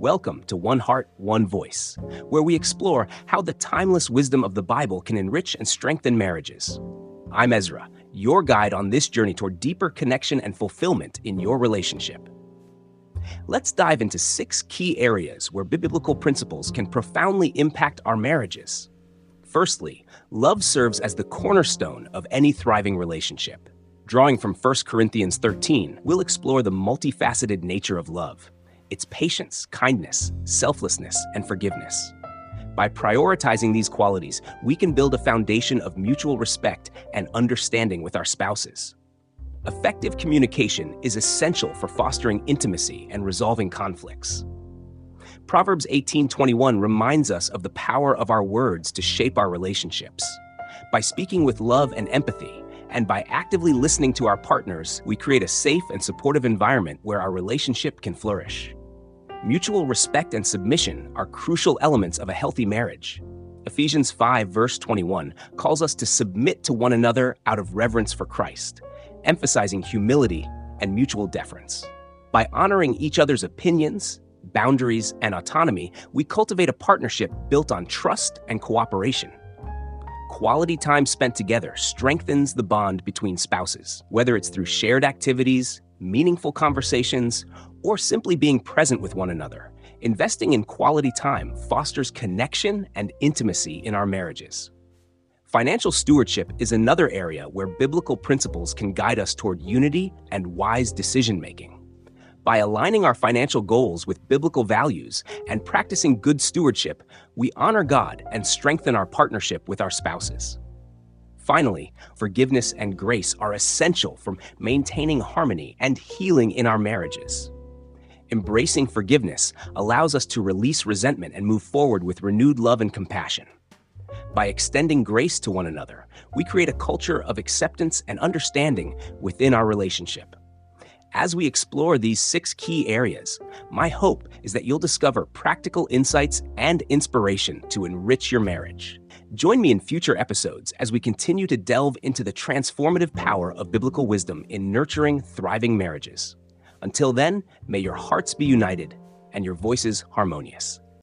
Welcome to One Heart, One Voice, where we explore how the timeless wisdom of the Bible can enrich and strengthen marriages. I'm Ezra, your guide on this journey toward deeper connection and fulfillment in your relationship. Let's dive into 6 key areas where biblical principles can profoundly impact our marriages. Firstly, love serves as the cornerstone of any thriving relationship. Drawing from 1 Corinthians 13, we'll explore the multifaceted nature of love, its patience, kindness, selflessness, and forgiveness. By prioritizing these qualities, we can build a foundation of mutual respect and understanding with our spouses. Effective communication is essential for fostering intimacy and resolving conflicts. Proverbs 18:21 reminds us of the power of our words to shape our relationships. By speaking with love and empathy, and by actively listening to our partners, we create a safe and supportive environment where our relationship can flourish. Mutual respect and submission are crucial elements of a healthy marriage. Ephesians 5 verse 21 calls us to submit to one another out of reverence for Christ, emphasizing humility and mutual deference. By honoring each other's opinions, boundaries, and autonomy, we cultivate a partnership built on trust and cooperation. Quality time spent together strengthens the bond between spouses, whether it's through shared activities, meaningful conversations, or simply being present with one another. Investing in quality time fosters connection and intimacy in our marriages. Financial stewardship is another area where biblical principles can guide us toward unity and wise decision-making. By aligning our financial goals with biblical values and practicing good stewardship, we honor God and strengthen our partnership with our spouses. Finally, forgiveness and grace are essential for maintaining harmony and healing in our marriages. Embracing forgiveness allows us to release resentment and move forward with renewed love and compassion. By extending grace to one another, we create a culture of acceptance and understanding within our relationship. As we explore these 6 key areas, my hope is that you'll discover practical insights and inspiration to enrich your marriage. Join me in future episodes as we continue to delve into the transformative power of biblical wisdom in nurturing thriving marriages. Until then, may your hearts be united and your voices harmonious.